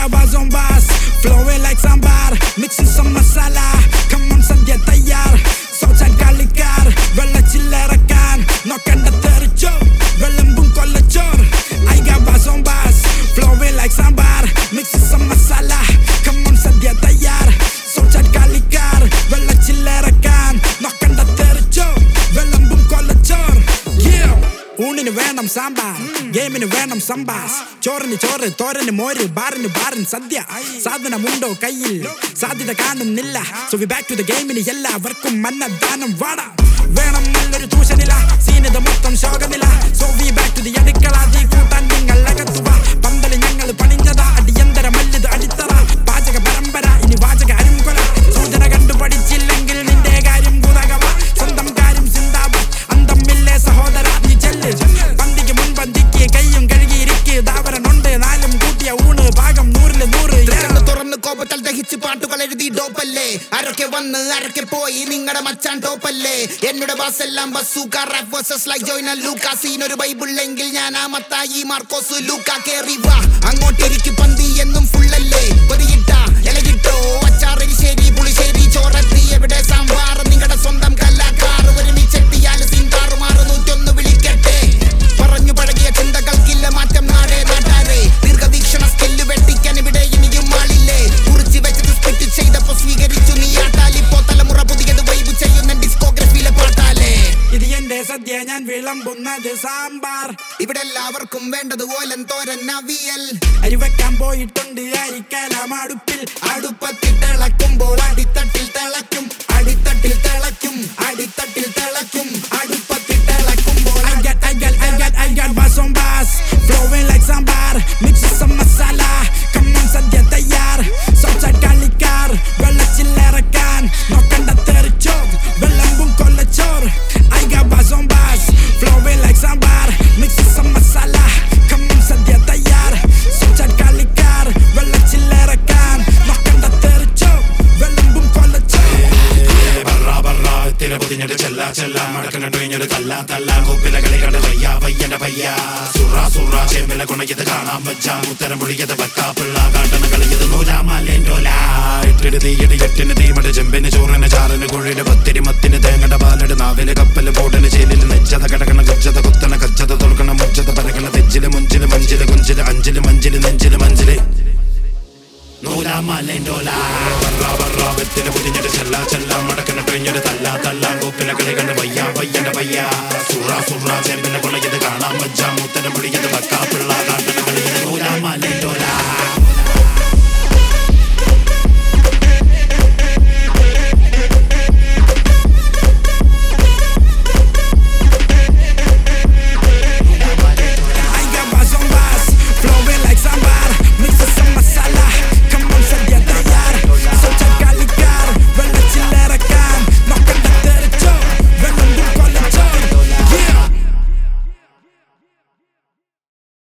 got bars on bars, flowing like sambar, mixing some masala. Come on, Sandhya tayyar. Southside kalikar, വെള്ളച്ചില്ലറക്കാൻ നോക്കണ്ട തെറിച്ചോ വെള്ളമ്പും കൊല്ലച്ചോർ. I got bars on bars, flowing like sambar, mixing some masala. Come on, Sandhya tayyar. Southside kalikar, വെള്ളച്ചില്ലറക്കാൻ നോക്കണ്ട തെറിച്ചോ വെള്ളമ്പും കൊല്ലച്ചോർ. Yeah. ഊണിന് വേണം സാമ്പാർ, ഗെയിമിന് വേണം സംബാസ്, ചോറിന് ചോറ്, തോരന് മോര്, ബാറിന് ബാറിൻ സദ്യ. സാധനമുണ്ടോ കയ്യിൽ, സാധ്യത കാണുന്നില്ല. So we back to the game, ഇനി എല്ലാവർക്കും അന്നദാനം വാട. വേണം നല്ലൊരു ട്യൂഷനില, സീനിത മൊത്തം ശോകനില. So we back to the അടുക്കള, തീ കൂട്ടാൻ നിങ്ങൾ അകത്തുക. പന്തല് ഞങ്ങൾ പണിഞ്ഞതാ, അടിയന്തര മല്ലിത് അടിത്തറ. പാചക പരമ്പര, ഇനി വാചക അരുംകൊല. സൂചന കണ്ടു പഠിച്ചില്ലെങ്കിൽ നിന്റെ കാര്യം കുതകവ. സ്വന്തം കാര്യം സിന്ദാബാദ്, അന്തമില്ലേ സഹോദര നീ ചെല്ല്. പന്തിക്ക് മുൻപന്തിക്ക് കയ്യും കഴുകിയിരിക്ക്. ദാവരനുണ്ട് നാലും കൂട്ടിയ ഊണ്, പാകം 100-ല് 100. തുറന്ന് കോപത്താൽ ദഹിച്ച് പാട്ടുകൾ എഴുതി ഡോപ്പല്ലേ. ആരൊക്കെ വന്ന് ആരൊക്കെ പോയി, നിങ്ങളുടെ മച്ചാൻ ടോപ്പല്ലേ. എന്നോട് ബാസ് എല്ലാം ബസൂക്ക, റാപ്പ് വേഴ്സസ് ലൈക്ക് ജോയ്ന ലൂക്ക. സീനൊരു ബൈബിളെങ്കിൽ ഞാൻ ആ മത്തായി മാർക്കോസ് ലൂക്ക. കേറി വാ അങ്ങോട്ടിരിക്കും, പന്തി എന്നും ഫുള്ളല്ലേ. പൊരിയിട്ട ഇലകിട്ടോ അച്ചാറരിശ്ശേരി പുളിശ്ശേരി ചോറത്തി. എവിടെ സാമ്പാർ നിങ്ങളുടെ സ്വന്തം കലാക്കാർ. ഒരുമിച്ചെത്തിയാൽ സീൻ കാറുമാറ് 101 വിളിക്കട്ടെ. പറഞ്ഞു പഴകിയ ചിന്തകൾക്കില്ല മാറ്റം നാടേ നാട്ടാരെ. ദീർഘവീക്ഷണ സ്കില്ല് വെട്ടിക്കാൻ ഇവിടെ ഇനിയും ആളില്ലേ. കുറിച്ച് വെച്ചത് സ്പിറ്റ് ചെയ്തപ്പോ സ്വീകരിച്ചു നീ ആട്ടാലിപ്പോ. തലമുറ പുതിയത് വൈബ് ചെയ്യുന്ന ഡിസ്കോഗ്രഫിയിലെ പാട്ടാലേ. ഇത് എന്റെ സദ്യ, ഞാൻ വിളമ്പുന്നത് സാമ്പാർ. ഇവിടെ എല്ലാവർക്കും വേണ്ടത് ഓലൻ തോരൻ അവിയൽ. അരി വെക്കാൻ പോയിട്ടുണ്ട് അരിക്കലാം അടുപ്പിൽ. അടുപ്പത്തിൽ തിളക്കുമ്പോൾ അടിത്തട്ടിൽ തിളയ്ക്കും, അടിത്തട്ടിൽ തിളയ്ക്കും, അടിത്തട്ടിൽ തിളയ്ക്കും, അടുപ്പത്തിൽ തിളക്കുമ്പോൾ. I got bars on bars, flowing like sambar, mixing some masala. Come on, Sandhya tayyar. Southside kalikar, വെള്ളച്ചില്ലറക്കാൻ നോക്കണ്ട തെറിച്ചോ വെള്ളമ്പും കൊല്ലച്ചോർ. I got bars on bars, flowing like sambar, mixing some masala. Come on, Sandhya tayyar. Southside kalikar, വെള്ളച്ചില്ലറക്കാൻ നോക്കണ്ട തെറിച്ചോ വെള്ളമ്പും കൊല്ലച്ചോർ. തിര പൊതിഞ്ഞിട്ട് ചെല്ല ചെല്ല മടക്കം കണ്ടുകഴിഞ്ഞൊരു തല്ല തല്ല. കൊപ്പില കളി കണ്ട് വയ്യ വയ്യന്റെ വയ്യ. സുറ സുറ ചേമ്പില കുണയത് കാണാൻ വെച്ചാൽ ഉത്തരം പൊളിയത് വെക്കാപ്പിള്ള. കാട്ടണ കളിയത് നൂലാമല്ലേൻഡോല. ഇട്ടിട്ട് തീയിട് എട്ടിന് തീമട് ചെമ്പിന് ചോറിന് ചാറിന് കുഴിയുടെ പത്തിരി മത്തിന് തേങ്ങട പാലട് നാവില് കപ്പല് ബോട്ടിന് ചേലില് നെജ്ജത കിടക്കണ ഗജ്ജത കുത്തണ കജ്ജത തുറക്കണ മുജ്ജത പരക്കണ തെജ്ജില് മുഞ്ചില് മഞ്ചില് കുഞ്ചില് അഞ്ചില് മഞ്ചില് നെഞ്ചില് മഞ്ചില് നൂലാമല്ലേൻഡോല. വെത്തില് പൊതിഞ്ഞിട്ട് ചെല്ല ചെല്ല മടക്കണ കഴിഞ്ഞൊരു തല്ല തല്ല. കൊപ്പില കളി കണ്ട് വയ്യ വയ്യന്റെ വയ്യ. സുറ സുറ ചേമ്പില കുണയത് കാണാൻ വെച്ചാൽ ഉത്തരം പൊളിയത് വെക്കാപ്പിള്ള.